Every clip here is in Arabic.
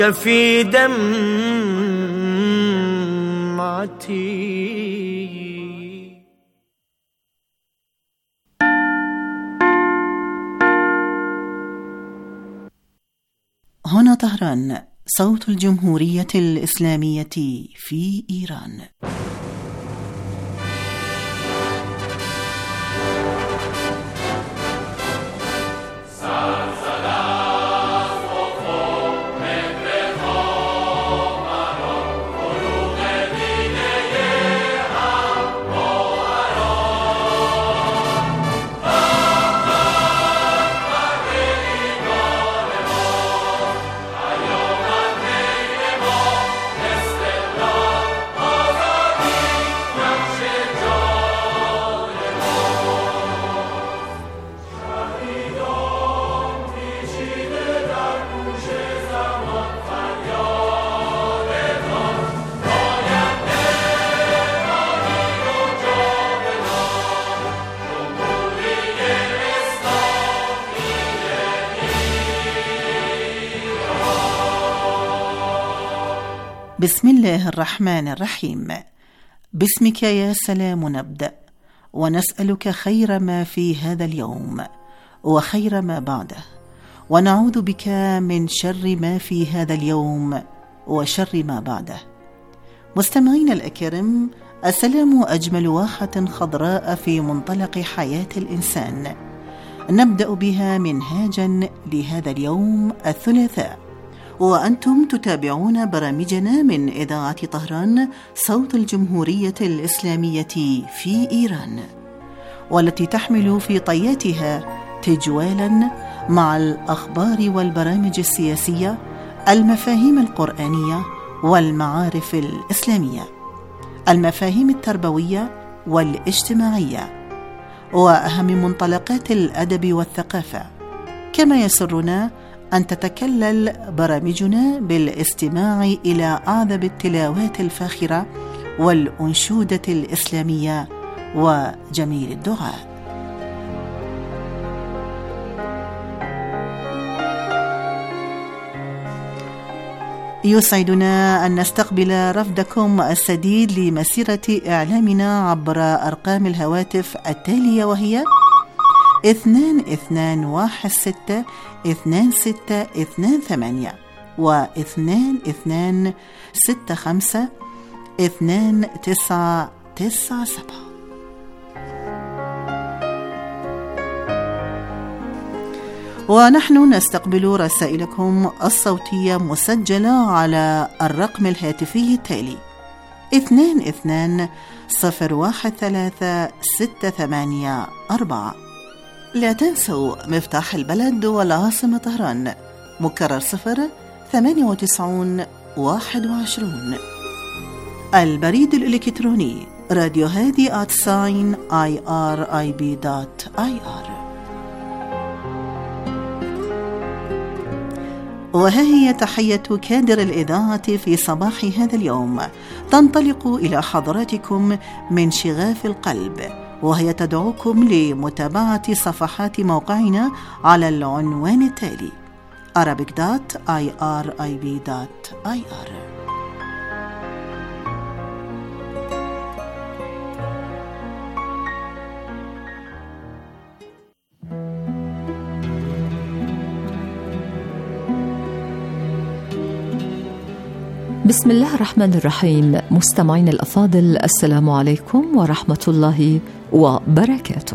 في دمعتي. هنا طهران، صوت الجمهورية الإسلامية في إيران. بسم الله الرحمن الرحيم. باسمك يا سلام نبدأ، ونسألك خير ما في هذا اليوم وخير ما بعده، ونعوذ بك من شر ما في هذا اليوم وشر ما بعده. مستمعين الأكرام، السلام أجمل واحة خضراء في منطلق حياة الإنسان، نبدأ بها منهاجا لهذا اليوم الثلاثاء، وأنتم تتابعون برامجنا من إذاعة طهران صوت الجمهورية الإسلامية في إيران، والتي تحمل في طياتها تجوالا مع الأخبار والبرامج السياسية، المفاهيم القرآنية والمعارف الإسلامية، المفاهيم التربوية والاجتماعية، وأهم منطلقات الأدب والثقافة. كما يسرنا أن تتكلل برامجنا بالاستماع إلى أعذب التلاوات الفاخرة والأنشودة الإسلامية وجميل الدعاء. يسعدنا أن نستقبل رفدكم السديد لمسيرة إعلامنا عبر أرقام الهواتف التالية، وهي 2216-2628 و2265-2997. ونحن نستقبل رسائلكم الصوتية مسجلة على الرقم الهاتفي التالي 22-013-684. لا تنسوا مفتاح البلد والعاصمة طهران، مكرر 098-21. البريد الإلكتروني راديو هادي @irib.ir. وها هي تحية كادر الإذاعة في صباح هذا اليوم، تنطلق إلى حضراتكم من شغاف القلب، وهي تدعوكم لمتابعة صفحات موقعنا على العنوان التالي arabic.irib.ir. بسم الله الرحمن الرحيم. مستمعين الأفاضل، السلام عليكم ورحمة الله وبركاته.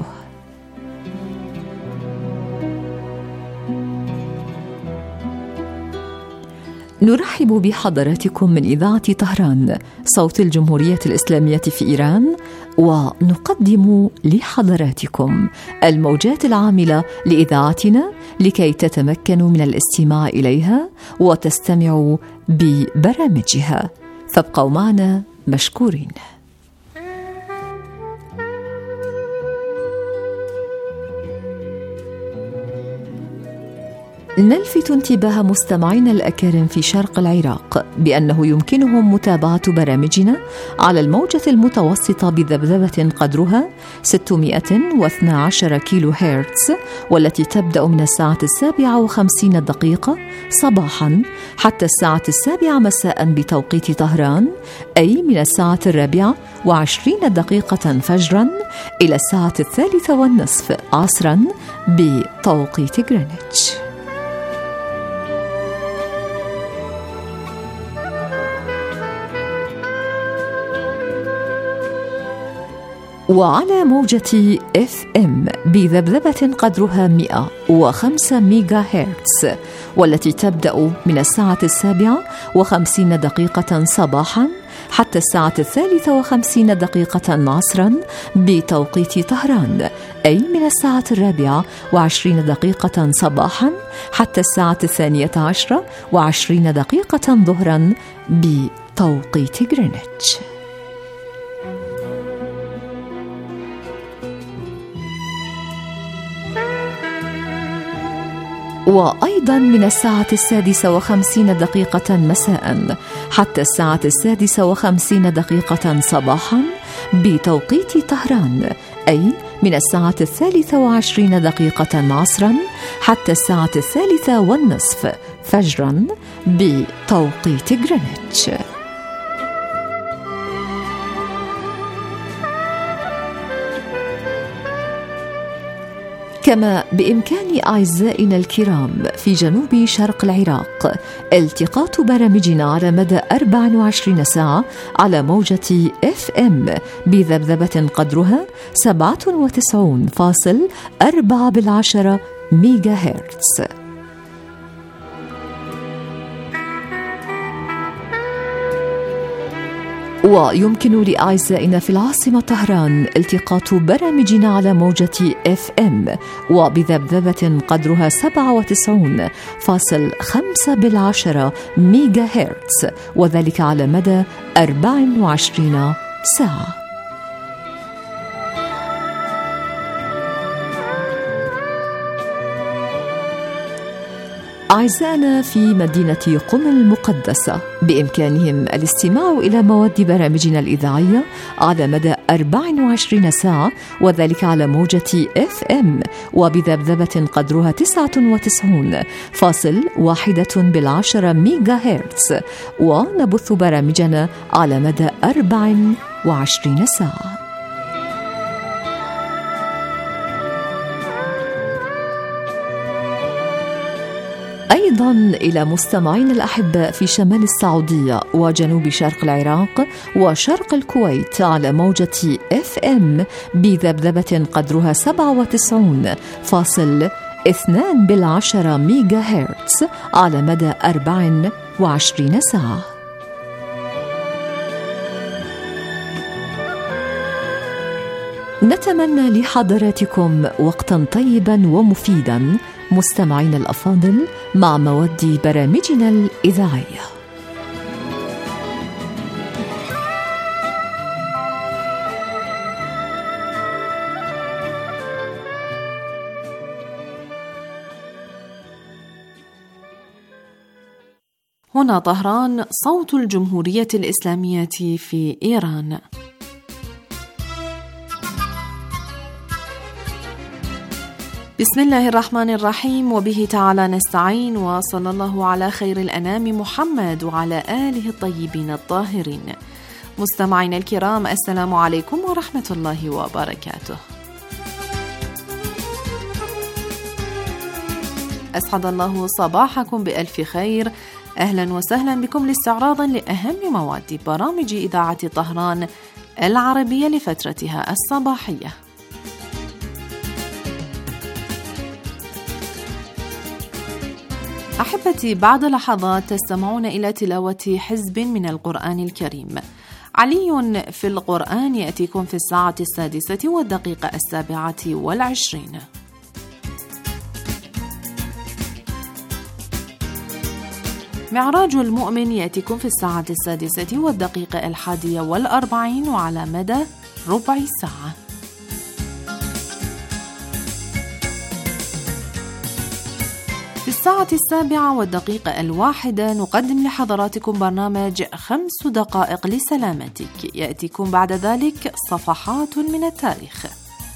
نرحب بحضراتكم من إذاعة طهران صوت الجمهورية الإسلامية في إيران، ونقدم لحضراتكم الموجات العاملة لإذاعتنا لكي تتمكنوا من الاستماع إليها وتستمعوا ببرامجها، فابقوا معنا مشكورين. نلفت انتباه مستمعينا الأكارم في شرق العراق بأنه يمكنهم متابعة برامجنا على الموجة المتوسطة بذبذبة قدرها 612 كيلو هرتز، والتي تبدأ من الساعة 7:50 صباحا حتى الساعة 7 مساء بتوقيت طهران، أي من الساعة 4:20 فجرا إلى الساعة 3:30 عصرا بتوقيت غرينتش. وعلى موجة FM بذبذبة قدرها 105 ميجا هرتز، والتي تبدأ من الساعة 7:50 صباحا حتى الساعة 3:50 عصرا بتوقيت طهران، أي من الساعة 4:20 صباحا حتى الساعة 12:20 ظهرا بتوقيت غرينتش. وأيضا من الساعة 6:50 مساء حتى الساعة 6:50 صباحا بتوقيت طهران، أي من الساعة 23:20 عصرا حتى الساعة 3:30 فجرا بتوقيت غرينتش. كما بإمكان أعزائنا الكرام في جنوب شرق العراق التقاط برامجنا على مدى 24 ساعة على موجة FM بذبذبة قدرها 97.4 ميجا هرتز. ويمكن لأعزائنا في العاصمة طهران التقاط برامجنا على موجة FM وبذبذبة قدرها 97.5 ميجا هرتز، وذلك على مدى 24 ساعة. أعزائنا في مدينة قم المقدسة بإمكانهم الاستماع إلى مواد برامجنا الإذاعية على مدى 24 ساعة، وذلك على موجة FM وبذبذبة قدرها 99.1 ميجا هرتز، ونبث برامجنا على مدى 24 ساعة. أيضا إلى مستمعين الأحباء في شمال السعودية وجنوب شرق العراق وشرق الكويت على موجة FM بذبذبة قدرها 97.2 ميجا هرتز على مدى 24 ساعة. نتمنى لحضراتكم وقتا طيبا ومفيدا مستمعين الأفاضل مع مواد برامجنا الإذاعية. هنا طهران، صوت الجمهورية الإسلامية في إيران. بسم الله الرحمن الرحيم، وبه تعالى نستعين، وصلى الله على خير الأنام محمد وعلى آله الطيبين الطاهرين. مستمعينا الكرام، السلام عليكم ورحمة الله وبركاته. أسعد الله صباحكم بألف خير. أهلا وسهلا بكم لاستعراض لأهم مواد برامج إذاعة طهران العربية لفترتها الصباحية. أحبتي، بعد لحظات تستمعون إلى تلاوة حزب من القرآن الكريم. علي في القرآن يأتيكم في الساعة 6:27. معراج المؤمن يأتيكم في الساعة 6:41 وعلى مدى ربع ساعة. في الساعة 7:01 نقدم لحضراتكم برنامج 5 دقائق لسلامتك، يأتيكم بعد ذلك صفحات من التاريخ.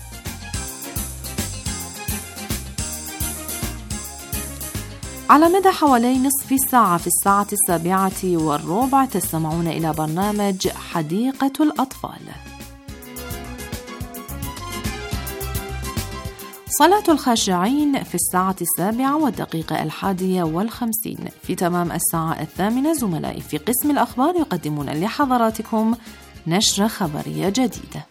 على مدى حوالي نصف ساعة في الساعة 7:15 تستمعون إلى برنامج حديقة الأطفال. صلاة الخاشعين في الساعة 7:51. في تمام الساعة 8 زملائي في قسم الأخبار يقدمون لحضراتكم نشرة خبرية جديدة.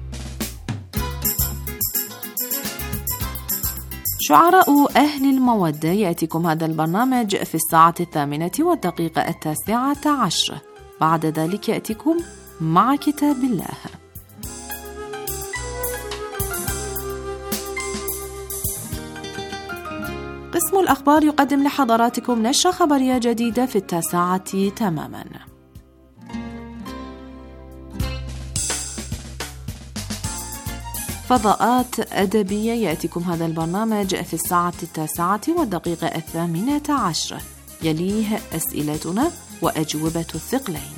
شعراء أهل المودة يأتيكم هذا البرنامج في الساعة 8:19. بعد ذلك يأتيكم مع كتاب الله. قسم الأخبار يقدم لحضراتكم نشرة خبرية جديدة في 9 تماما. فضاءات أدبية يأتيكم هذا البرنامج في الساعة 9:18. يليه أسئلتنا وأجوبة الثقلين.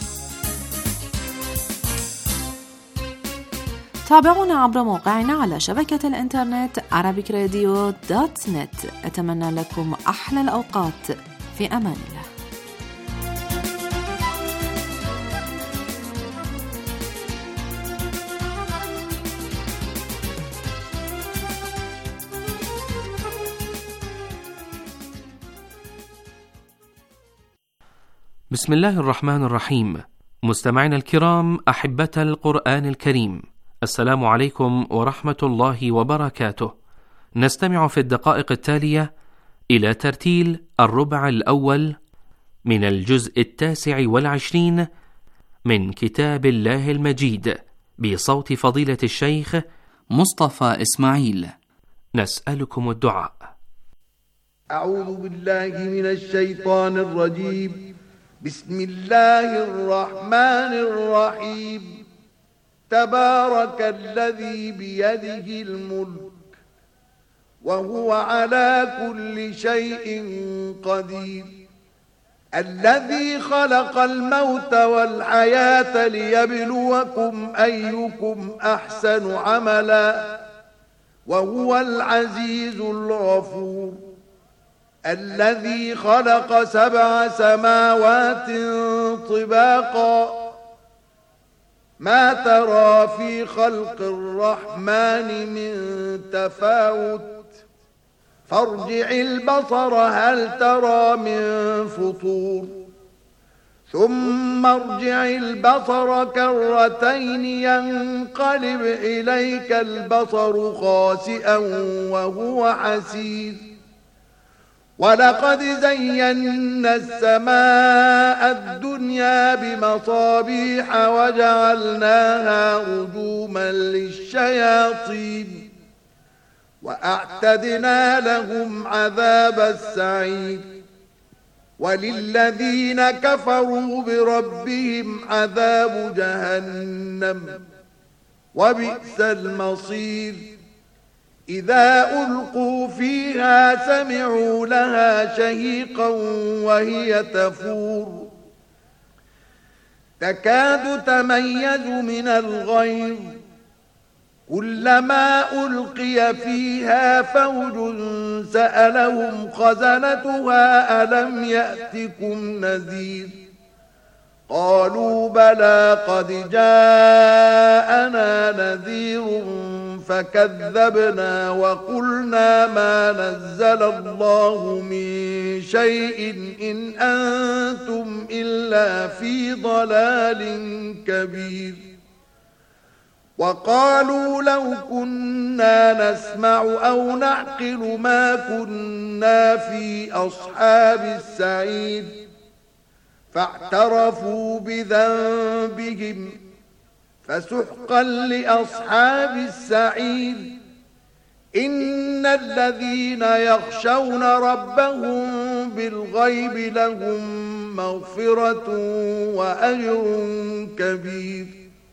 تابعونا عبر موقعنا على شبكة الإنترنت arabicradio.net. أتمنى لكم أحلى الأوقات، في أمان الله. بسم الله الرحمن الرحيم. مستمعينا الكرام، أحبة القرآن الكريم، السلام عليكم ورحمة الله وبركاته. نستمع في الدقائق التالية إلى ترتيل الربع الأول من الجزء 29 من كتاب الله المجيد بصوت فضيلة الشيخ مصطفى إسماعيل. نسألكم الدعاء. أعوذ بالله من الشيطان الرجيم. بسم الله الرحمن الرحيم. تبارك الذي بيده الملك وهو على كل شيء قدير، الذي خلق الموت والحياة ليبلوكم أيكم أحسن عملا، وهو العزيز الغفور، الذي خلق 7 سماوات طباقا، ما ترى في خلق الرحمن من تفاوت، فارجع البصر هل ترى من فطور، ثم ارجع البصر كرتين ينقلب إليك البصر خاسئا وهو حسير، ولقد زينا السماء الدنيا بمصابيح وجعلناها رجوما للشياطين، وأعتدنا لهم عذاب السعير، وللذين كفروا بربهم عذاب جهنم، وبئس المصير. إذا ألقوا فيها سمعوا لها شهيقا وهي تفور، تكاد تميز من الغيظ، كلما ألقي فيها فوج سألهم خزنتها ألم يأتكم نذير، قالوا بلى قد جاءنا نذير فكذبنا وقلنا ما نزل الله من شيء إن أنتم إلا في ضلال كبير، وقالوا لو كنا نسمع أو نعقل ما كنا في أصحاب السعير، فاعترفوا بذنبهم فسحقا لأصحاب السعير. إن الذين يخشون ربهم بالغيب لهم مغفرة وأجر كبير،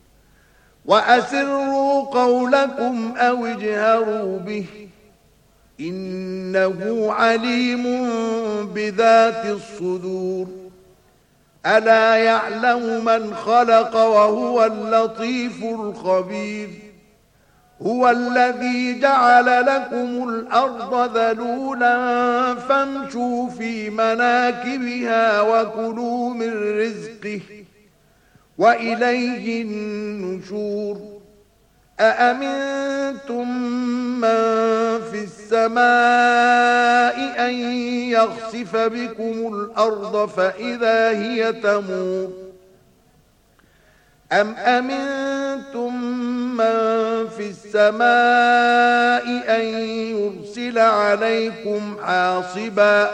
وأسروا قولكم أو اجهروا به إنه عليم بذات الصدور ألا يعلم من خلق وهو اللطيف الخبير هو الذي جعل لكم الأرض ذلولا فامشوا في مناكبها وكلوا من رزقه وإليه النشور أأمنتم من في السماء أن يخسف بكم الأرض فإذا هي تمور أم أمنتم من في السماء أن يرسل عليكم حاصبا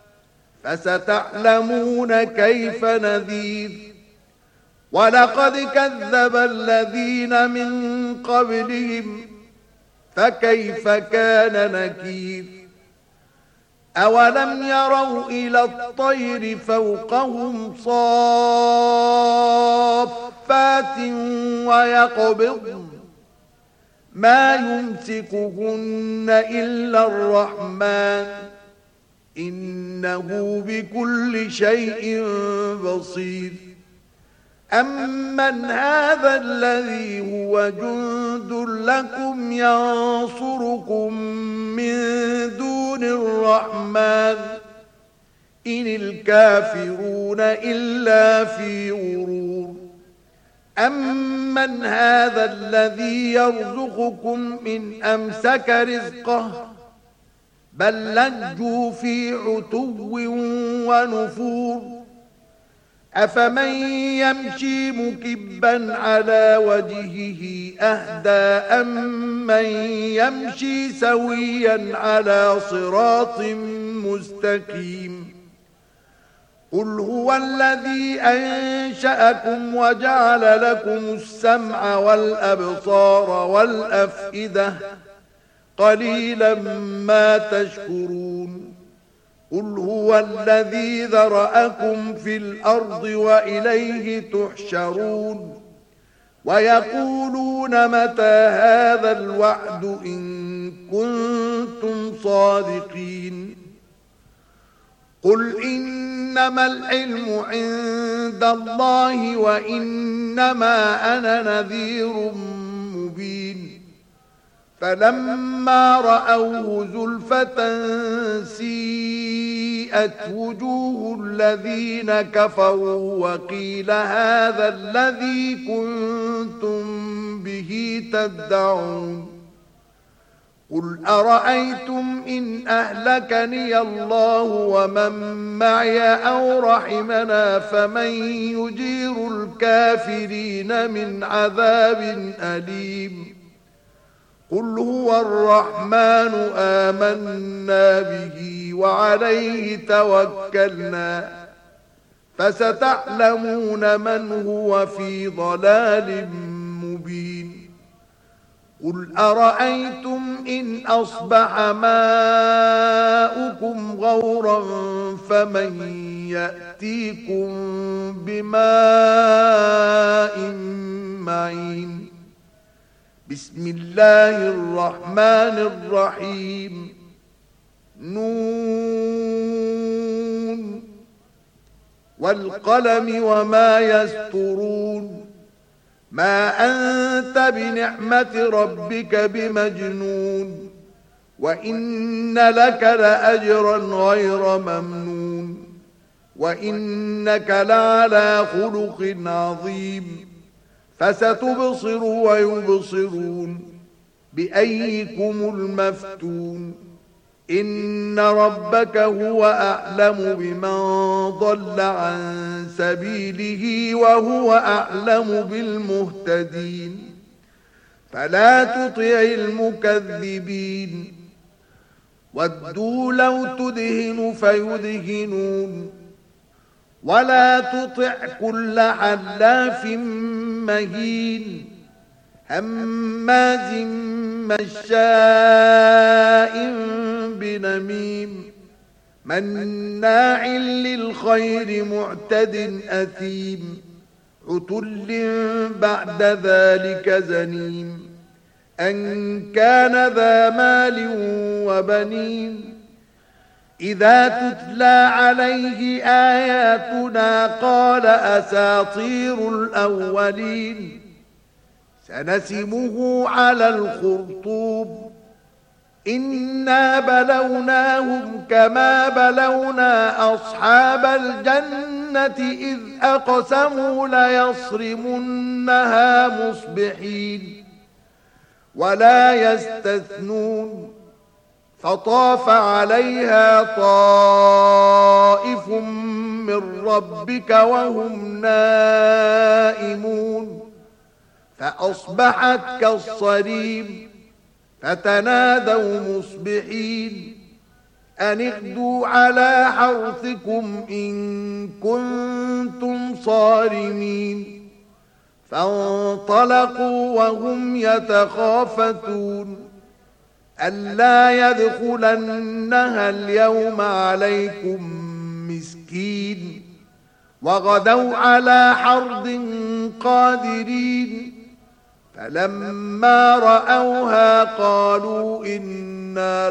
فستعلمون كيف نذير ولقد كذب الذين من قبلهم فكيف كان نكير أولم يروا إلى الطير فوقهم صافات ويقبضن ما يمسكهن إلا الرحمن إنه بكل شيء بصير أمن هذا الذي هو جند لكم ينصركم من دون الرحمن إن الكافرون إلا في غرور أمن هذا الذي يرزقكم إن أمسك رزقه بل لجوا في عتو ونفور أفمن يمشي مكبا على وجهه أهدى أمن يمشي سويا على صراط مستقيم قل هو الذي أنشأكم وجعل لكم السمع والأبصار والأفئدة قليلا ما تشكرون قل هو الذي ذرأكم في الأرض وإليه تحشرون ويقولون متى هذا الوعد إن كنتم صادقين قل إنما العلم عند الله وإنما أنا نذير مبين فلما رأوه زلفة سيئت وجوه الذين كفروا وقيل هذا الذي كنتم به تدعون قل أرأيتم إن أهلكني الله ومن معي أو رحمنا فمن يجير الكافرين من عذاب أليم قل هو الرحمن آمنا به وعليه توكلنا فستعلمون من هو في ضلال مبين قل أرأيتم إن أصبح ماؤكم غورا فمن يأتيكم بماء معين بسم الله الرحمن الرحيم نون والقلم وما يسطرون ما أنت بنعمة ربك بمجنون وإن لك لأجرا غير ممنون وإنك لعلى خلق عظيم فستبصر ويبصرون بأيكم المفتون إن ربك هو أعلم بمن ضل عن سبيله وهو أعلم بالمهتدين فلا تطع المكذبين ودوا لو تدهن فيدهنون ولا تطع كل حلاف مهين هماز مشاء بنميم مناع للخير معتد أثيم عتل بعد ذلك زنيم أن كان ذا مال وبنين إذا تتلى عليه آياتنا قال أساطير الأولين سنسمه على الخرطوم إنا بلوناهم كما بلونا أصحاب الجنة إذ أقسموا ليصرمنها مصبحين ولا يستثنون فطاف عليها طائف من ربك وهم نائمون فأصبحت كالصريم فتنادوا مصبحين أن اغدوا على حرثكم إن كنتم صارمين فانطلقوا وهم يتخافتون ألا يدخلنها اليوم عليكم مسكين وغدوا على حرد قادرين فلما رأوها قالوا إنا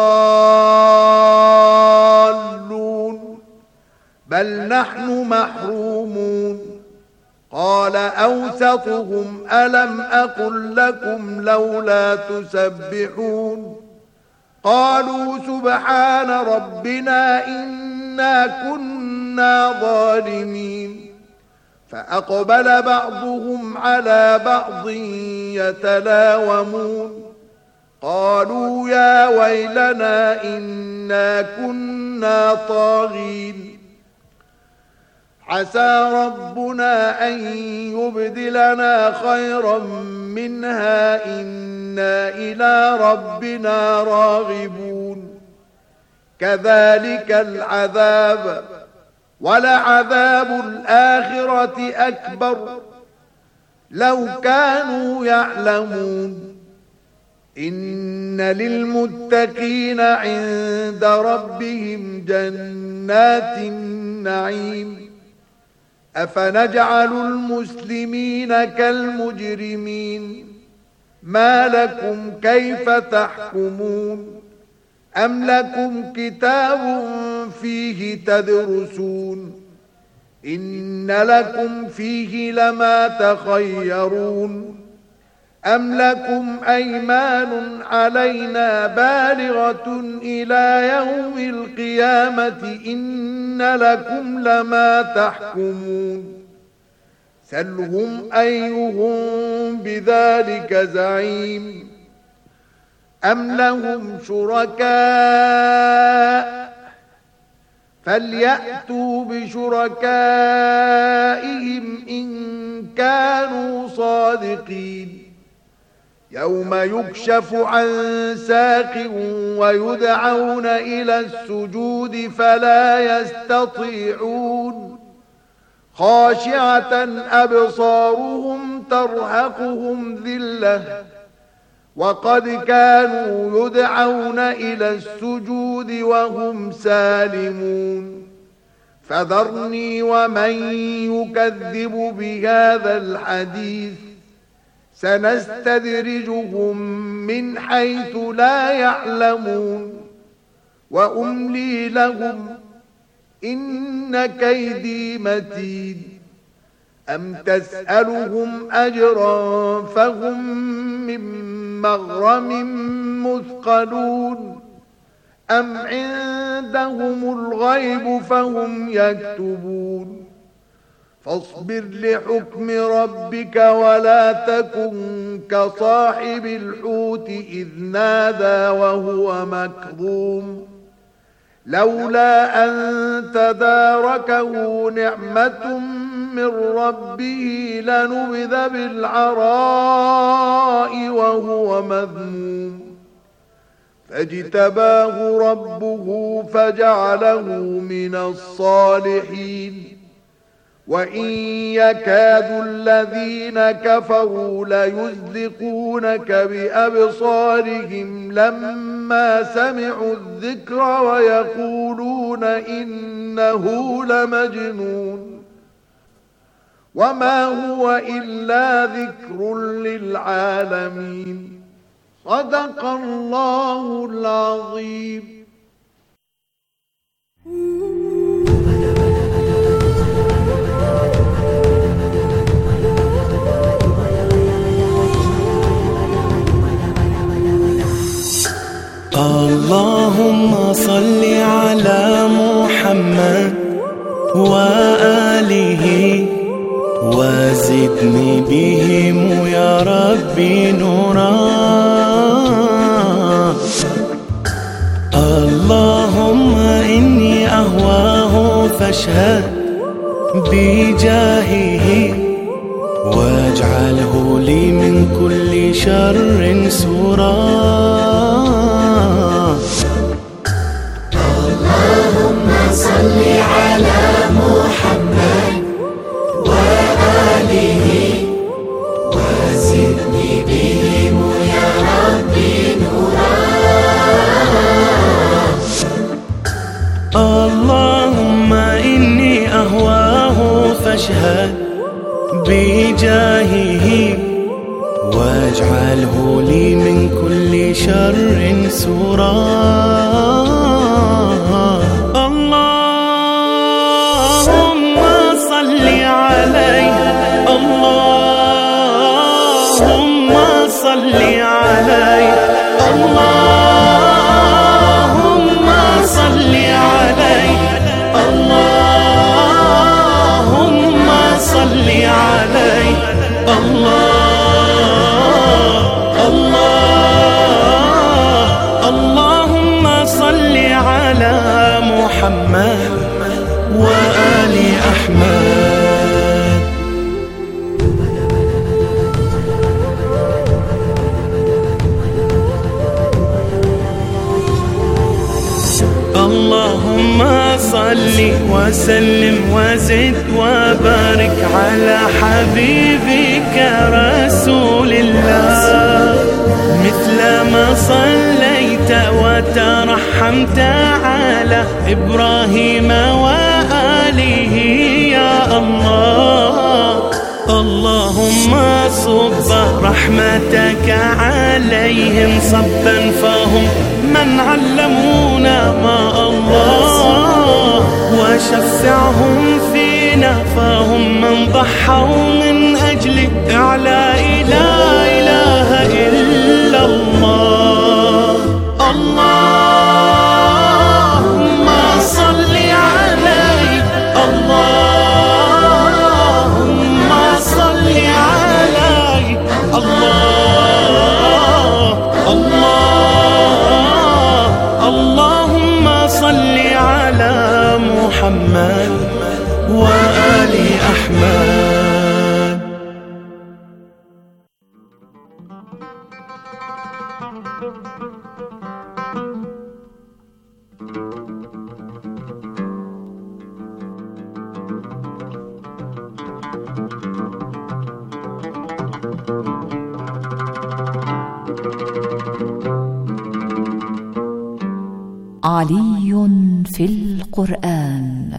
لضالون بل نحن محرومون قال أوسطهم ألم أقل لكم لولا تسبحون قالوا سبحان ربنا إنا كنا ظالمين فأقبل بعضهم على بعض يتلاومون قالوا يا ويلنا إنا كنا طاغين عسى ربنا أن يبدلنا خيرا منها إنا إلى ربنا راغبون كذلك العذاب ولعذاب الآخرة أكبر لو كانوا يعلمون إن للمتقين عند ربهم جنات النعيم أفنجعل المسلمين كالمجرمين ما لكم كيف تحكمون أم لكم كتاب فيه تدرسون إن لكم فيه لما تخيرون أم لكم أيمان علينا بالغة إلى يوم القيامة إن لكم لما تحكمون سلهم أيهم بذلك زعيم أم لهم شركاء فليأتوا بشركائهم إن كانوا صادقين يوم يكشف عن ساق ويدعون إلى السجود فلا يستطيعون خاشعة أبصارهم ترهقهم ذلة وقد كانوا يدعون إلى السجود وهم سالمون فذرني ومن يكذب بهذا الحديث سنستدرجهم من حيث لا يعلمون وأملي لهم إن كيدي متين أم تسألهم أجرا فهم من مغرم مثقلون أم عندهم الغيب فهم يكتبون فاصبر لحكم ربك ولا تكن كصاحب الحوت إذ نادى وهو مكظوم لولا أن تداركه نعمة من ربه لنبذ بالعراء وهو مذموم فاجتباه ربه فجعله من الصالحين وإن يكاد الذين كفروا ليزلقونك بأبصارهم لما سمعوا الذكر ويقولون إنه لمجنون وما هو إلا ذكر للعالمين صدق الله العظيم. اللهم صل على محمد وآله وزدني بهم يا ربي نورا. اللهم إني أهواه فاشهد بجاهه واجعله لي من كل شر سورا. اللهم صل على محمد وآله وزدني بهم يا ربي نورا. اللهم إني أهواه فاشهد بجاهه واجعله لي من كل شر سورا. محمد وآل أحمد. اللهم صل وسلم وزد وبارك على حبيبك رسول الله مثل ما صليت وترحمت على إبراهيم وآله يا الله. اللهم صب رحمتك عليهم صبا فهم من علمونا ما الله وشفعهم فينا فهم من ضحوا من أجل إعلاء لا إله إلا الله. اللهم صل عليه اللهم صل عليه اللهم صل على محمد وآل أحمد. علي في القرآن.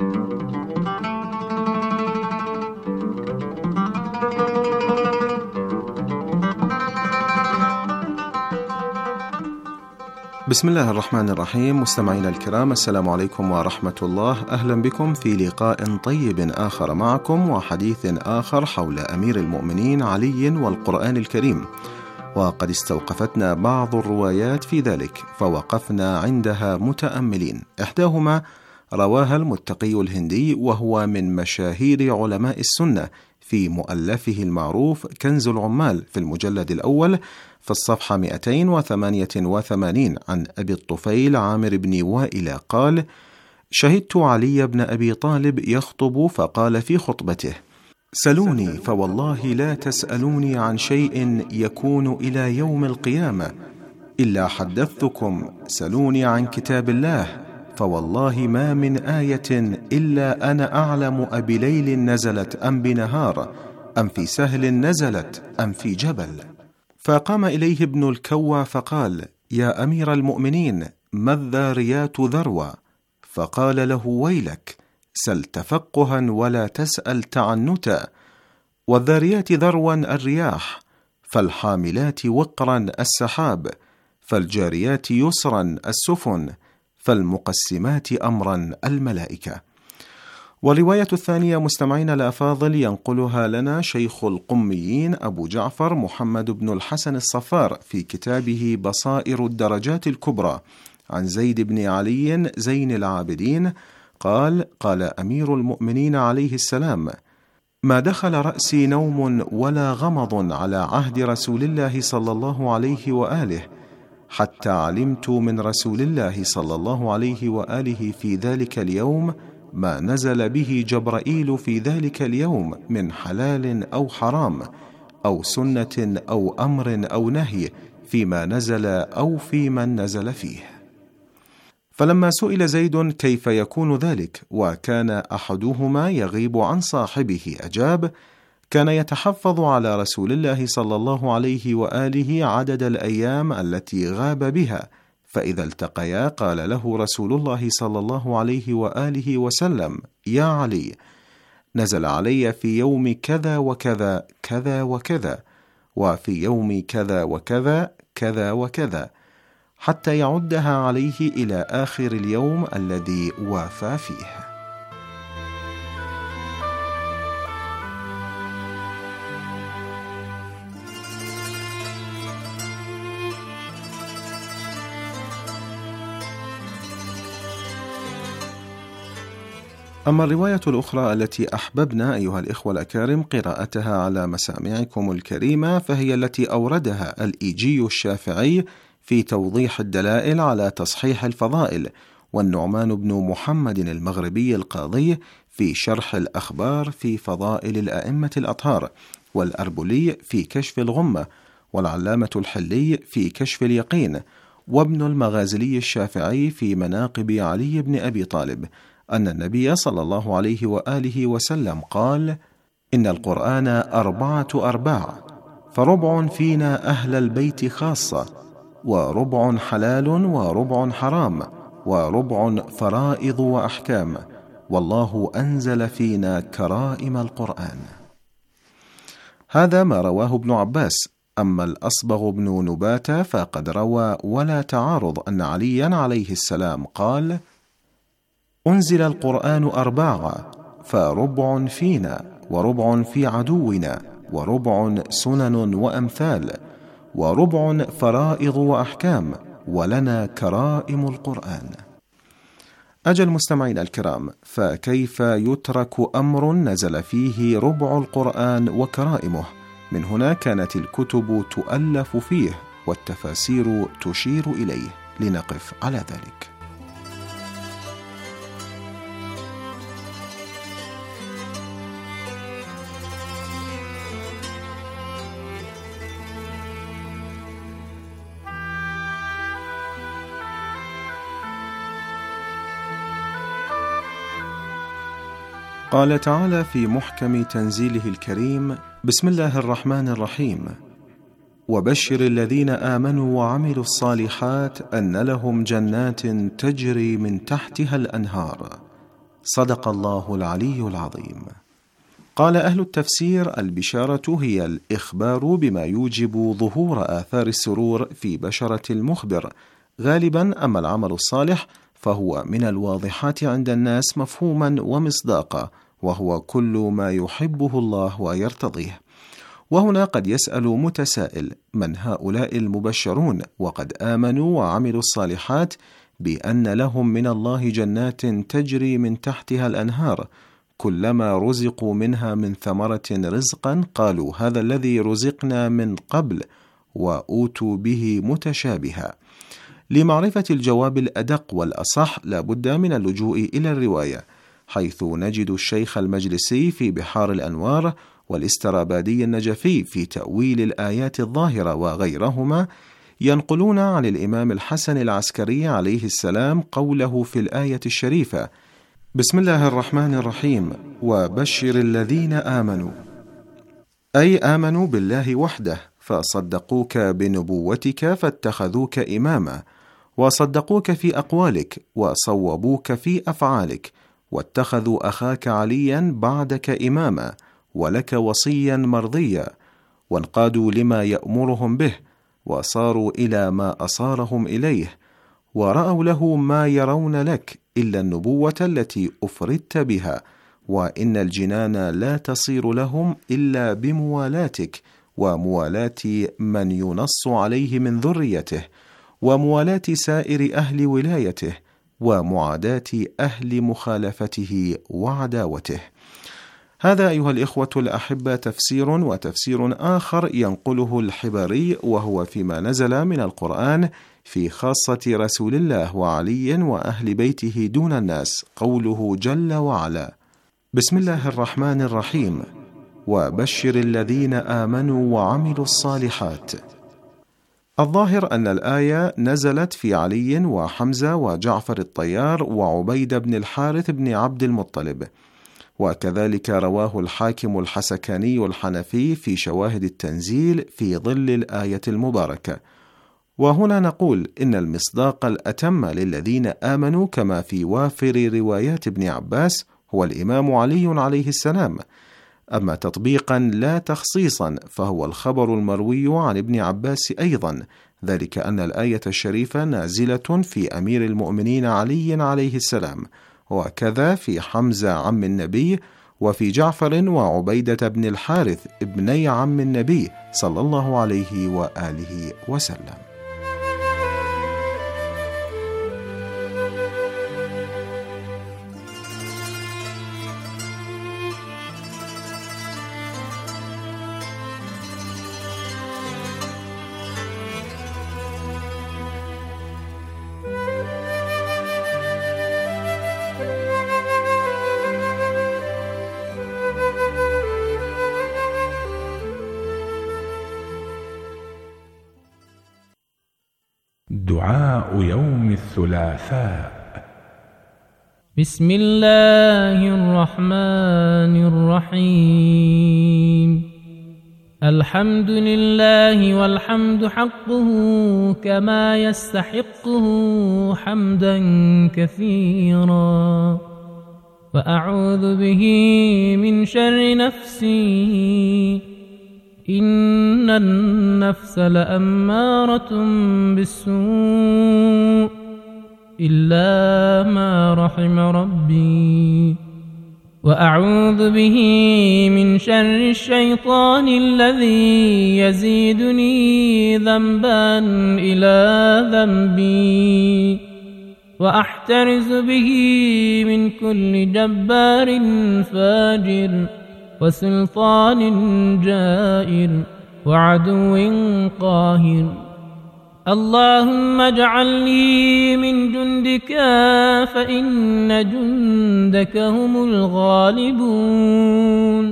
بسم الله الرحمن الرحيم. مستمعينا الكرام، السلام عليكم ورحمة الله. أهلا بكم في لقاء طيب آخر معكم وحديث آخر حول أمير المؤمنين علي والقرآن الكريم. وقد استوقفتنا بعض الروايات في ذلك فوقفنا عندها متأملين. إحداهما رواها المتقي الهندي وهو من مشاهير علماء السنة في مؤلفه المعروف كنز العمال في المجلد الأول في الصفحة 288 عن أبي الطفيل عامر بن وائل قال: شهدت علي بن أبي طالب يخطب فقال في خطبته: سلوني فوالله لا تسألوني عن شيء يكون إلى يوم القيامة إلا حدثتكم. سلوني عن كتاب الله فوالله ما من آية إلا أنا أعلم أبليل نزلت أم بنهار أم في سهل نزلت أم في جبل. فقام إليه ابن الكوى فقال: يا أمير المؤمنين، ما الذاريات ذروة؟ فقال له: ويلك، سل تفقها ولا تسأل تعنتا. والذاريات ذروا الرياح. فالحاملات وقرا السحاب، فالجاريات يسرا السفن، فالمقسمات أمرا الملائكة. والرواية الثانية مستمعين الأفاضل ينقلها لنا شيخ القميين أبو جعفر محمد بن الحسن الصفار في كتابه بصائر الدرجات الكبرى عن زيد بن علي زين العابدين قال: قال أمير المؤمنين عليه السلام: ما دخل رأسي نوم ولا غمض على عهد رسول الله صلى الله عليه وآله، حتى علمت من رسول الله صلى الله عليه وآله في ذلك اليوم ما نزل به جبرائيل في ذلك اليوم من حلال أو حرام أو سنة أو أمر أو نهي فيما نزل أو في من نزل فيه. فلما سئل زيد كيف يكون ذلك وكان أحدهما يغيب عن صاحبه أجاب: كان يتحفظ على رسول الله صلى الله عليه وآله عدد الأيام التي غاب بها، فإذا التقيا قال له رسول الله صلى الله عليه وآله وسلم: يا علي، نزل علي في يوم كذا وكذا كذا وكذا، وفي يوم كذا وكذا كذا وكذا، حتى يعدها عليه إلى آخر اليوم الذي وافى فيه. أما الرواية الأخرى التي أحببنا أيها الإخوة الأكارم قراءتها على مسامعكم الكريمة، فهي التي أوردها الإيجي الشافعي في توضيح الدلائل على تصحيح الفضائل، والنعمان بن محمد المغربي القاضي في شرح الأخبار في فضائل الأئمة الأطهار، والأربلي في كشف الغمة، والعلامة الحلي في كشف اليقين، وابن المغازلي الشافعي في مناقب علي بن أبي طالب، أن النبي صلى الله عليه وآله وسلم قال: إن القرآن 4 أرباع، فربع فينا أهل البيت خاصة، وربع حلال وربع حرام، وربع فرائض وأحكام، والله أنزل فينا كرائم القرآن. هذا ما رواه ابن عباس. أما الأصبغ بن نباتة فقد روى ولا تعارض أن عليا عليه السلام قال: أنزل القرآن 4، فربع فينا، وربع في عدونا، وربع سنن وأمثال، وربع فرائض وأحكام، ولنا كرائم القرآن. أجل مستمعين الكرام، فكيف يترك أمر نزل فيه ربع القرآن وكرائمه؟ من هنا كانت الكتب تؤلف فيه والتفاسير تشير إليه. لنقف على ذلك. قال تعالى في محكم تنزيله الكريم: بسم الله الرحمن الرحيم: وبشر الذين آمنوا وعملوا الصالحات أن لهم جنات تجري من تحتها الأنهار. صدق الله العلي العظيم. قال أهل التفسير: البشارة هي الإخبار بما يوجب ظهور آثار السرور في بشرة المخبر غالبا، أما العمل الصالح فهو من الواضحات عند الناس مفهوما ومصداقا، وهو كل ما يحبه الله ويرتضيه. وهنا قد يسأل متسائل: من هؤلاء المبشرون وقد آمنوا وعملوا الصالحات بأن لهم من الله جنات تجري من تحتها الأنهار، كلما رزقوا منها من ثمرة رزقا قالوا هذا الذي رزقنا من قبل، وأوتوا به متشابها؟ لمعرفة الجواب الأدق والأصح لا بد من اللجوء إلى الرواية، حيث نجد الشيخ المجلسي في بحار الأنوار، والاسترابادي النجفي في تأويل الآيات الظاهرة وغيرهما ينقلون عن الإمام الحسن العسكري عليه السلام قوله في الآية الشريفة: بسم الله الرحمن الرحيم: وبشر الذين آمنوا، أي آمنوا بالله وحده فصدقوك بنبوتك فاتخذوك إماما، وصدقوك في أقوالك وصوبوك في أفعالك، واتخذوا أخاك عليا بعدك إماما ولك وصيا مرضيا، وانقادوا لما يأمرهم به، وصاروا إلى ما أصارهم إليه، ورأوا له ما يرون لك إلا النبوة التي أفردت بها، وإن الجنان لا تصير لهم إلا بموالاتك، وموالاة من ينص عليه من ذريته، وموالاة سائر أهل ولايته، ومعاداة أهل مخالفته وعداوته. هذا أيها الإخوة الأحبة تفسير، وتفسير آخر ينقله الحبري وهو فيما نزل من القرآن في خاصة رسول الله وعلي وأهل بيته دون الناس، قوله جل وعلا: بسم الله الرحمن الرحيم، وبشر الذين آمنوا وعملوا الصالحات. الظاهر أن الآية نزلت في علي وحمزة وجعفر الطيار وعبيد بن الحارث بن عبد المطلب، وكذلك رواه الحاكم الحسكاني الحنفي في شواهد التنزيل في ظل الآية المباركة. وهنا نقول إن المصداق الأتم للذين آمنوا كما في وافر روايات ابن عباس هو الإمام علي عليه السلام، أما تطبيقا لا تخصيصا فهو الخبر المروي عن ابن عباس أيضا، ذلك أن الآية الشريفة نازلة في أمير المؤمنين علي عليه السلام، وكذا في حمزة عم النبي، وفي جعفر وعبيدة بن الحارث ابني عم النبي صلى الله عليه وآله وسلم. دعاء يوم الثلاثاء. بسم الله الرحمن الرحيم. الحمد لله والحمد حقه كما يستحقه حمدا كثيرا، وأعوذ به من شر نفسي إن النفس لأمارة بالسوء إلا ما رحم ربي، وأعوذ به من شر الشيطان الذي يزيدني ذنبا إلى ذنبي، وأحترز به من كل جبار فاجر وسلطان جائر وعدو قاهر. اللهم اجعلني من جندك فإن جندك هم الغالبون،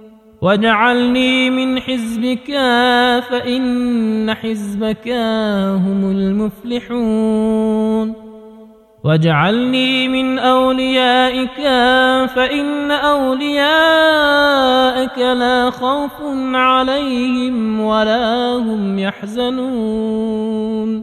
واجعلني من حزبك فإن حزبك هم المفلحون، واجعلني من أوليائك فإن أوليائك لا خوف عليهم ولا هم يحزنون.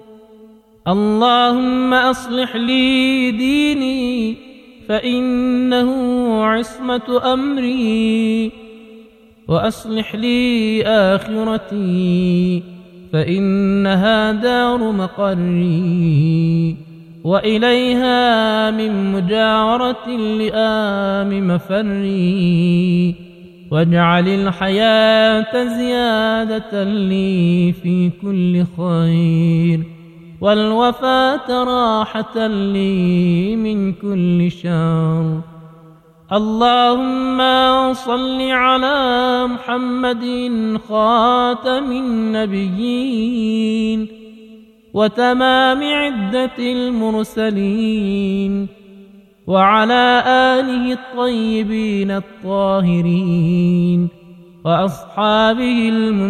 اللهم أصلح لي ديني فإنه عصمة أمري، وأصلح لي آخرتي فإنها دار مقري، وإليها من مجاورة اللئام مفري، واجعل الحياة زيادة لي في كل خير، والوفاة راحة لي من كل شر. اللهم صل على محمد خاتم النبيين وتمام عدة المرسلين، وعلى آله الطيبين الطاهرين وأصحابه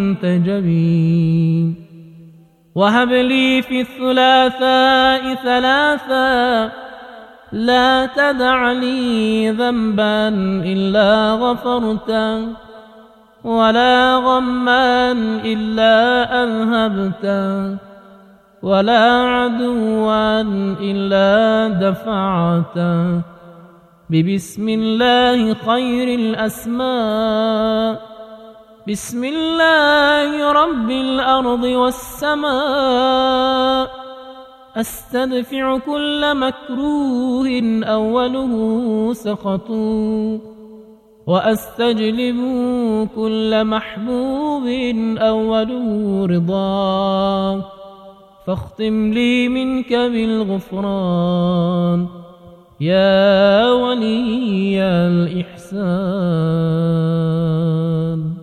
المنتجبين. وهب لي في الثلاثاء ثلاثا، لا تدع لي ذنبا إلا غفرته، ولا غما إلا أذهبته، ولا عدوا إلا دفعته، ببسم الله خير الأسماء، بسم الله رب الأرض والسماء أستدفع كل مكروه أوله سخط وأستجلب كل محبوب أوله رضا فاختم لي منك بالغفران يا ولي الإحسان.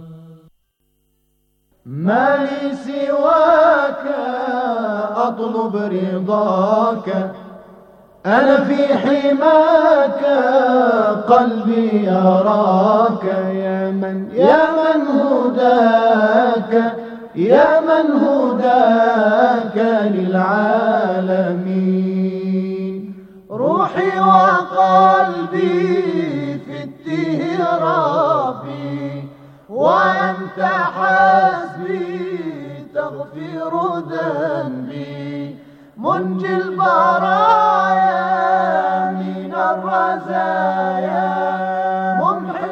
ما لي سواك أطلب رضاك أنا في حماك قلبي يراك يا من هداك يا من هداك للعالمين. روحي وقلبي في التهراب وأنت حسبي تغفر ذنبي منجي البرايا من الرزايا ممحي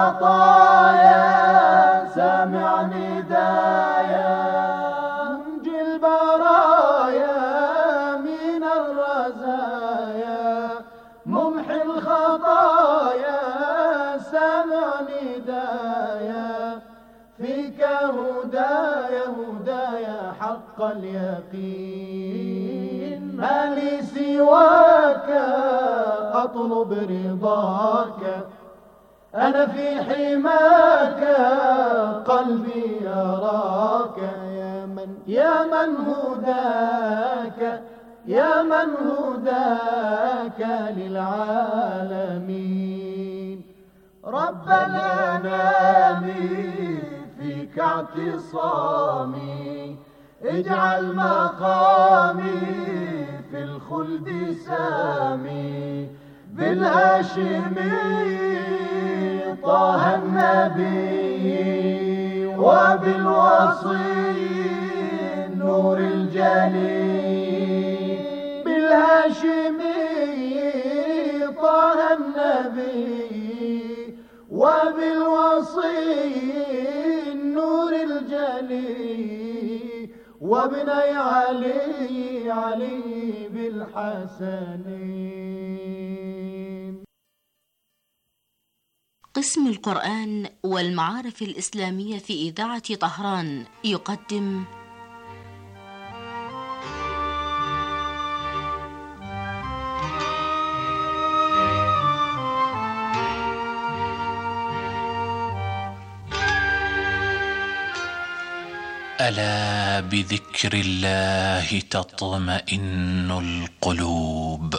الخطايا سامع ندايا منجي البرايا من الرزايا ممحي الخطايا سامع ندايا فيك هدايا هدايا حق اليقين. ما لي سواك أطلب رضاك أنا في حماك قلبي يراك يا من هداك يا من هداك للعالمين. رب الأنام فيك اعتصامي اجعل مقامي في الخلد سامي بالهاشمي طه النبي وبالوصي نور الجلي بالهاشمي طه النبي وبالوصي النور الجلي وابني علي بالحسنين. قسم القرآن والمعارف الإسلامية في إذاعة طهران يقدم ألا بذكر الله تطمئن القلوب.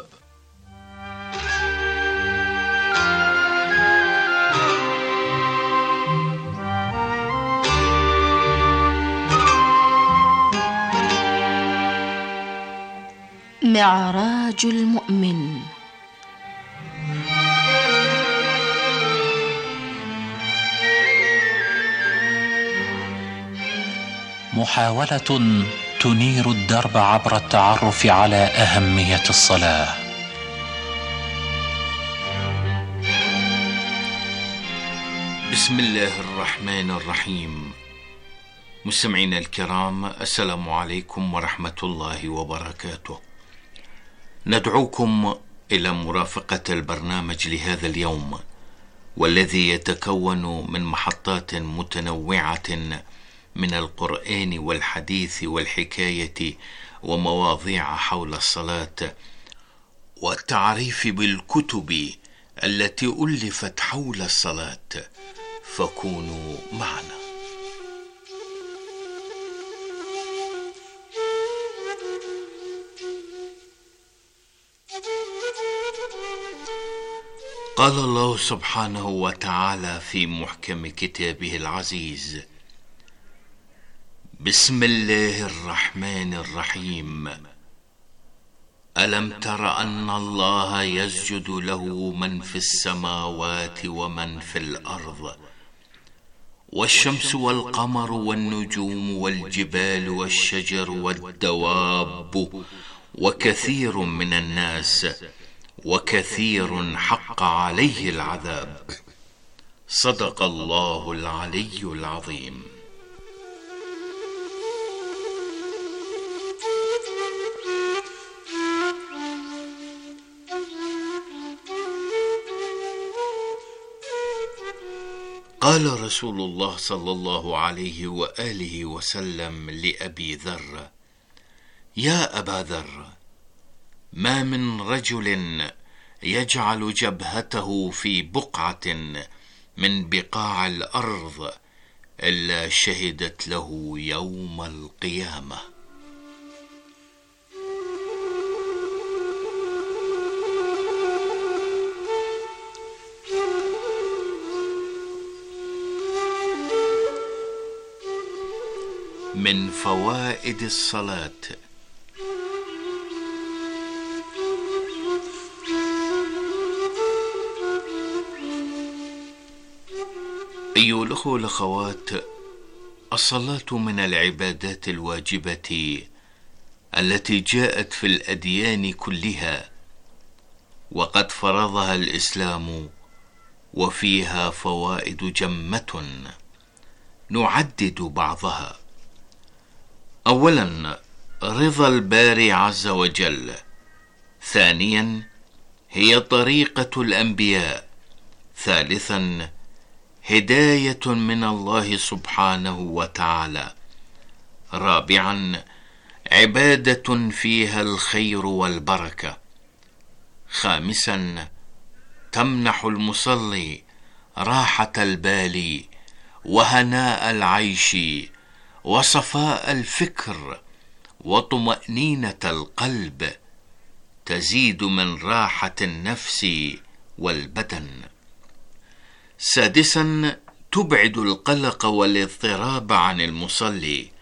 معراج المؤمن. محاولة تنير الدرب عبر التعرف على أهمية الصلاة. بسم الله الرحمن الرحيم. مستمعينا الكرام، السلام عليكم ورحمة الله وبركاته. ندعوكم إلى مرافقة البرنامج لهذا اليوم، والذي يتكون من محطات متنوعة من القرآن والحديث والحكاية ومواضيع حول الصلاة والتعريف بالكتب التي ألفت حول الصلاة، فكونوا معنا. قال الله سبحانه وتعالى في محكم كتابه العزيز: بسم الله الرحمن الرحيم. ألم تر أن الله يسجد له من في السماوات ومن في الأرض، والشمس والقمر والنجوم والجبال والشجر والدواب وكثير من الناس وكثير حق عليه العذاب. صدق الله العلي العظيم. قال رسول الله صلى الله عليه وآله وسلم لأبي ذر: يا أبا ذر، ما من رجل يجعل جبهته في بقعة من بقاع الأرض إلا شهدت له يوم القيامة. من فوائد الصلاة: أيها الأخوة والأخوات، الصلاة من العبادات الواجبة التي جاءت في الأديان كلها، وقد فرضها الإسلام، وفيها فوائد جمة نعدد بعضها. أولا، رضا الباري عز وجل. ثانيا، هي طريقة الأنبياء. ثالثا، هداية من الله سبحانه وتعالى. رابعا، عبادة فيها الخير والبركة. خامسا، تمنح المصلي راحة البال وهناء العيش وصفاء الفكر وطمأنينة القلب، تزيد من راحة النفس والبدن. سادسا، تبعد القلق والاضطراب عن المصلي.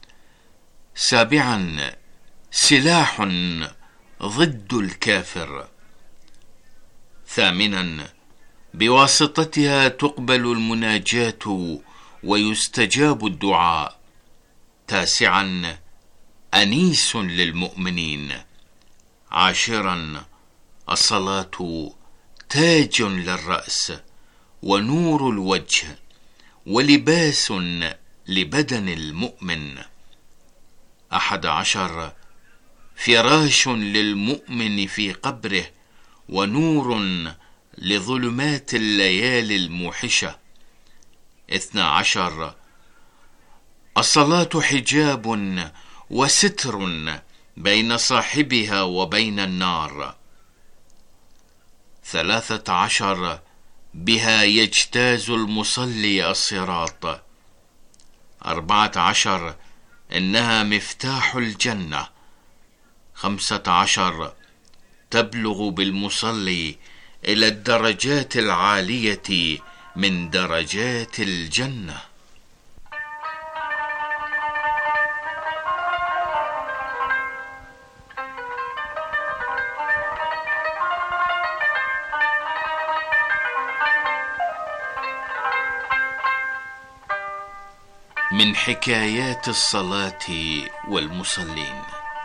سابعا، سلاح ضد الكافر. ثامنا، بواسطتها تقبل المناجاة ويستجاب الدعاء. تاسعا، أنيس للمؤمنين. عاشرا، الصلاة تاج للرأس ونور الوجه ولباس لبدن المؤمن. 11، فراش للمؤمن في قبره ونور لظلمات الليالي الموحشة. 12، الصلاة حجاب وستر بين صاحبها وبين النار. 13، بها يجتاز المصلي الصراط. 14، إنها مفتاح الجنة. 15، تبلغ بالمصلي إلى الدرجات العالية من درجات الجنة. من حكايات الصلاة والمصلين: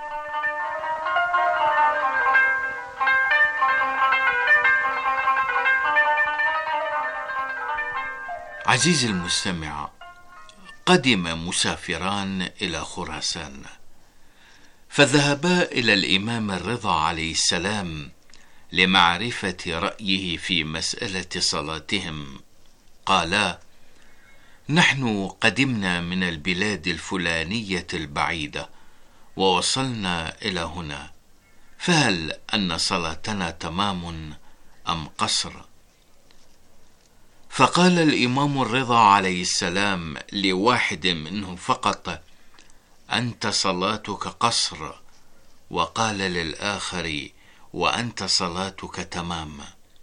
عزيزي المستمع، قدم مسافران إلى خراسان، فذهبا إلى الإمام الرضا عليه السلام لمعرفة رأيه في مسألة صلاتهم. قالا: نحن قدمنا من البلاد الفلانية البعيدة ووصلنا إلى هنا، فهل أن صلاتنا تمام أم قصر؟ فقال الإمام الرضا عليه السلام لواحد منهم فقط: أنت صلاتك قصر. وقال للآخر: وأنت صلاتك تمام.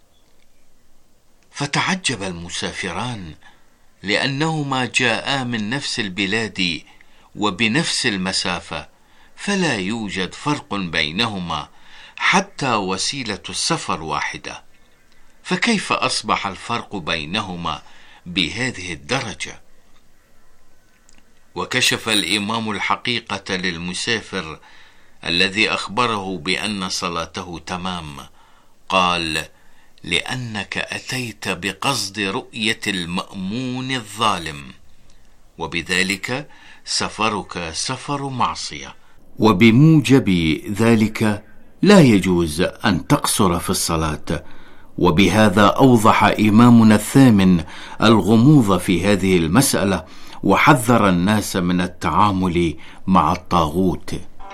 فتعجب المسافران، لأنهما جاءا من نفس البلاد وبنفس المسافة، فلا يوجد فرق بينهما حتى وسيلة السفر واحدة، فكيف أصبح الفرق بينهما بهذه الدرجة؟ وكشف الإمام الحقيقة للمسافر الذي أخبره بأن صلاته تمام. قال: لأنك أتيت بقصد رؤية المأمون الظالم، وبذلك سفرك سفر معصية، وبموجب ذلك لا يجوز أن تقصر في الصلاة. وبهذا أوضح إمامنا الثامن الغموض في هذه المسألة، وحذر الناس من التعامل مع الطاغوت.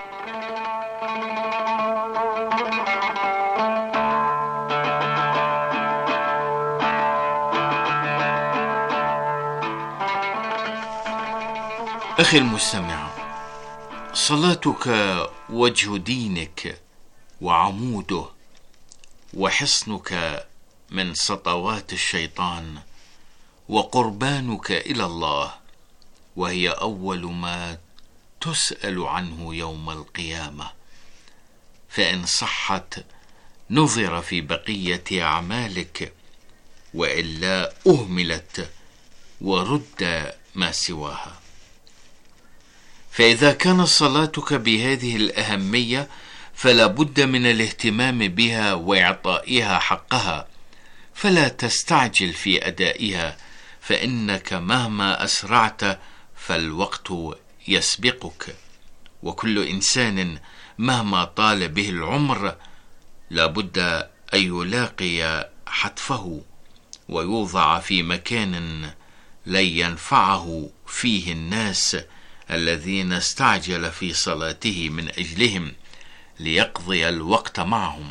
أخي المستمع، صلاتك وجه دينك وعموده، وحصنك من سطوات الشيطان، وقربانك إلى الله، وهي أول ما تسأل عنه يوم القيامة. فإن صحت نظر في بقية أعمالك، وإلا أهملت ورد ما سواها. فإذا كانت صلاتك بهذه الأهمية فلا بد من الاهتمام بها وإعطائها حقها، فلا تستعجل في أدائها، فإنك مهما أسرعت فالوقت يسبقك، وكل إنسان مهما طال به العمر لا بد أن يلاقي حتفه ويوضع في مكان لن ينفعه فيه الناس الذين استعجل في صلاته من أجلهم ليقضي الوقت معهم،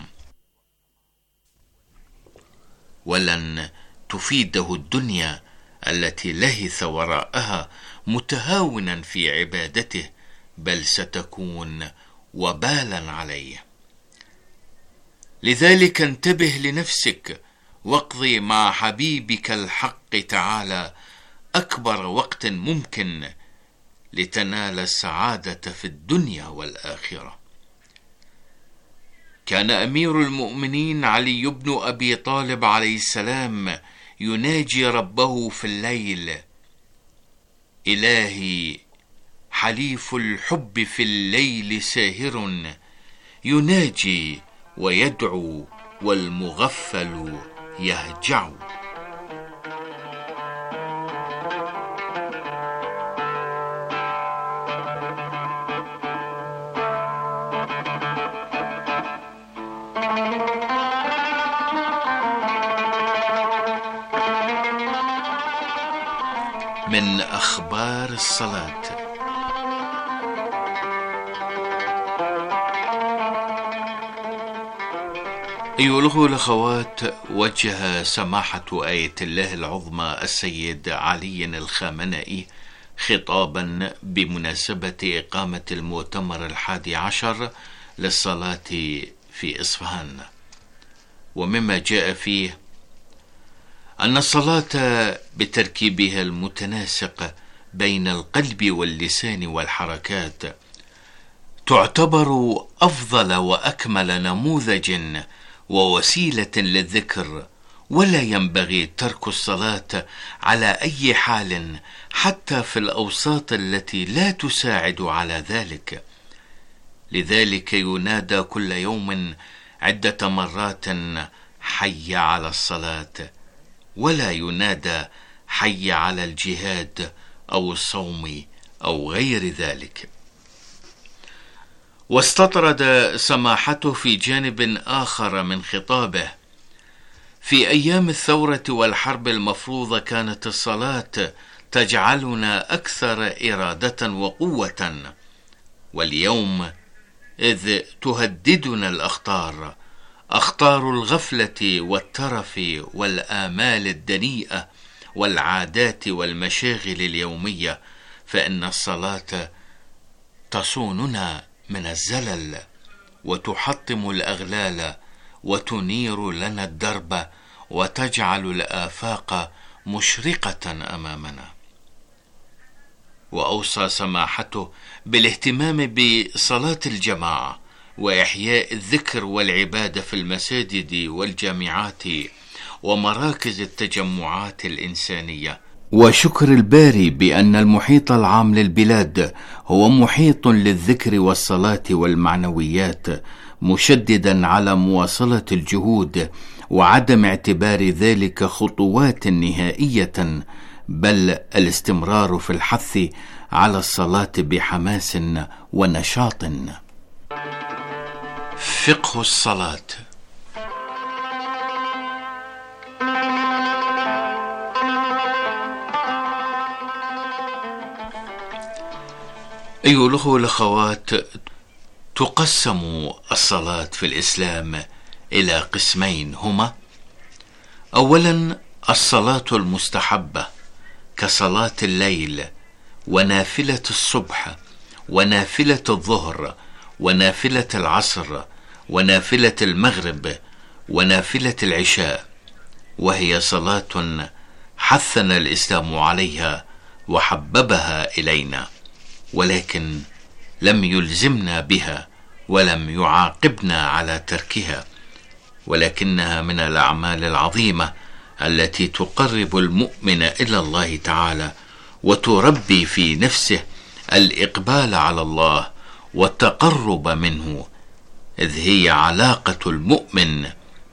ولن تفيده الدنيا التي لهث وراءها متهاونا في عبادته، بل ستكون وبالا عليه. لذلك انتبه لنفسك، واقضي مع حبيبك الحق تعالى أكبر وقت ممكن لتنال السعادة في الدنيا والآخرة. كان أمير المؤمنين علي بن أبي طالب عليه السلام يناجي ربه في الليل: إلهي حليف الحب في الليل ساهر، يناجي ويدعو والمغفل يهجع. من أخبار الصلاة. أيها الأخوة والأخوات، وجه سماحة آية الله العظمى السيد علي الخامنئي خطابا بمناسبة إقامة المؤتمر 11 للصلاة في إصفهان، ومما جاء فيه أن الصلاة بتركيبها المتناسق بين القلب واللسان والحركات تعتبر أفضل وأكمل نموذج ووسيلة للذكر، ولا ينبغي ترك الصلاة على أي حال، حتى في الأوساط التي لا تساعد على ذلك. لذلك ينادى كل يوم عدة مرات حي على الصلاة، ولا ينادى حي على الجهاد أو الصوم أو غير ذلك. واستطرد سماحته في جانب آخر من خطابه: في أيام الثورة والحرب المفروضة كانت الصلاة تجعلنا أكثر إرادة وقوة، واليوم إذ تهددنا الأخطار، أخطار الغفلة والترف والآمال الدنيئة والعادات والمشاغل اليومية، فإن الصلاة تصوننا من الزلل، وتحطم الأغلال، وتنير لنا الدرب، وتجعل الآفاق مشرقة أمامنا. وأوصى سماحته بالاهتمام بصلاة الجماعة وإحياء الذكر والعبادة في المساجد والجامعات ومراكز التجمعات الإنسانية، وشكر الباري بأن المحيط العام للبلاد هو محيط للذكر والصلاة والمعنويات، مشددا على مواصلة الجهود وعدم اعتبار ذلك خطوات نهائية، بل الاستمرار في الحث على الصلاة بحماس ونشاط. فقه الصلاة. أيها الأخوة والأخوات، تقسم الصلاة في الإسلام إلى قسمين، هما: أولا الصلاة المستحبة كصلاة الليل ونافلة الصبح ونافلة الظهر ونافلة العصر ونافلة المغرب ونافلة العشاء، وهي صلاة حثنا الإسلام عليها وحببها إلينا، ولكن لم يلزمنا بها ولم يعاقبنا على تركها، ولكنها من الأعمال العظيمة التي تقرب المؤمن إلى الله تعالى وتربي في نفسه الإقبال على الله والتقرب منه، إذ هي علاقة المؤمن.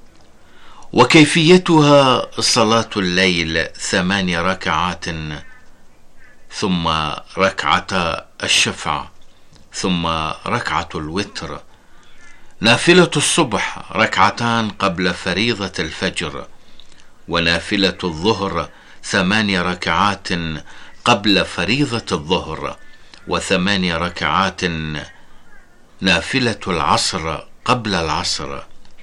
وكيفيتها: صلاة الليل 8 ركعات، ثم ركعة الشفع، ثم ركعة الوتر. نافلة الصبح 2 قبل فريضة الفجر، ونافلة الظهر 8 ركعات قبل فريضة الظهر، و8 ركعات نافلة العصر قبل العصر،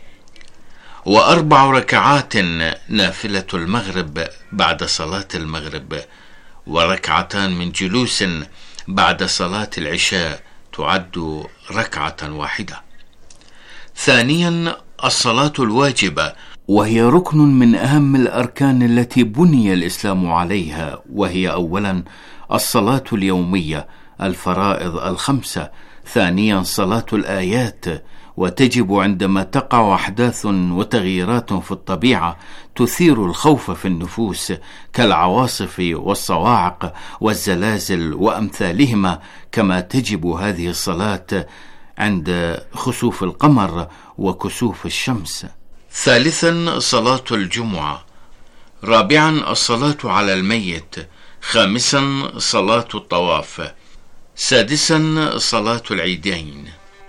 و4 ركعات نافلة المغرب بعد صلاة المغرب، وركعتان من جلوس بعد صلاة العشاء تعد ركعة واحدة. ثانيا الصلاة الواجبة، وهي ركن من أهم الأركان التي بني الإسلام عليها، وهي أولا الصلاة اليومية الفرائض 5، ثانيا صلاة الآيات، وتجب عندما تقع أحداث وتغييرات في الطبيعة تثير الخوف في النفوس كالعواصف والصواعق والزلازل وأمثالهما، كما تجب هذه الصلاة عند خسوف القمر وكسوف الشمس. ثالثا صلاة الجمعة، رابعا الصلاة على الميت، خامسا صلاة الطواف، سادسا صلاة العيدين.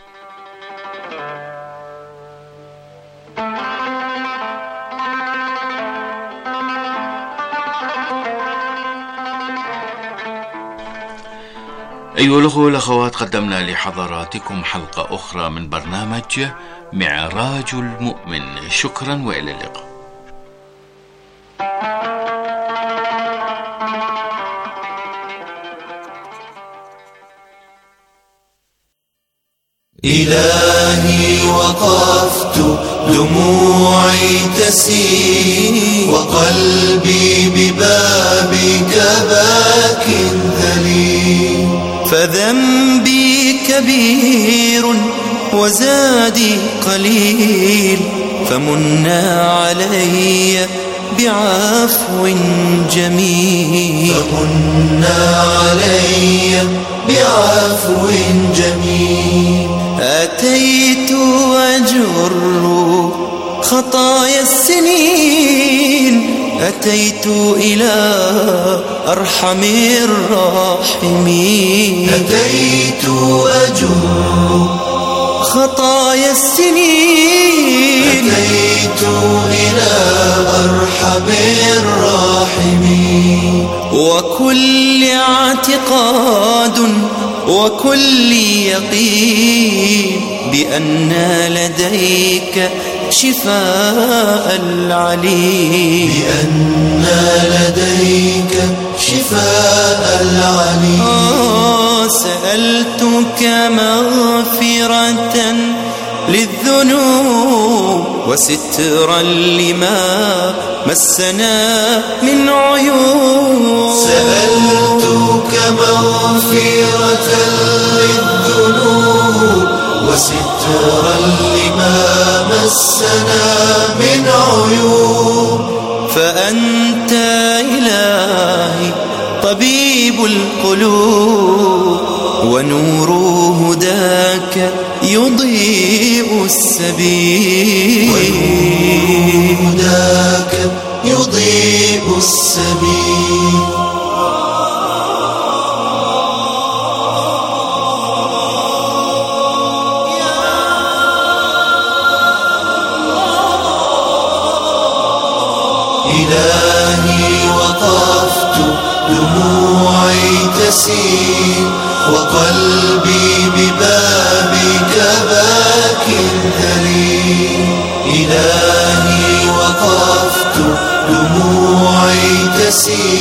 أيها الأخوة والأخوات، قدمنا لحضراتكم حلقة أخرى من برنامج معراج المؤمن. شكرا وإلى اللقاء. إلهي وقفت دموعي تسيل، وقلبي ببابك باك ذليل، فذنبي كبير وزادي قليل، فمنا علي بعفو جميل، فمنا علي بعفو جميل. أتيت أجر خطايا السنين، أتيت إلى أرحم الراحمين، أتيت أجر خطايا السنين، أتيت إلى أرحم الراحمين. وكل اعتقاد وكل يقين بأن لديك شفاء العليم، بأن لديك شفاء العليم. سألتك مغفرة للذنوب وسترا لما مسنا من عيوب، سألتك مغفرة للذنوب وسترا لما مسنا من عيوب. فأنت إلهي طبيب القلوب، ونور هداك يضيء يضيء السبيل هداك يضيء السبيل إلهي وقفت دموعي تسيل وقلبي ببابك باك ذليل إلهي وقفت دموعي تسيل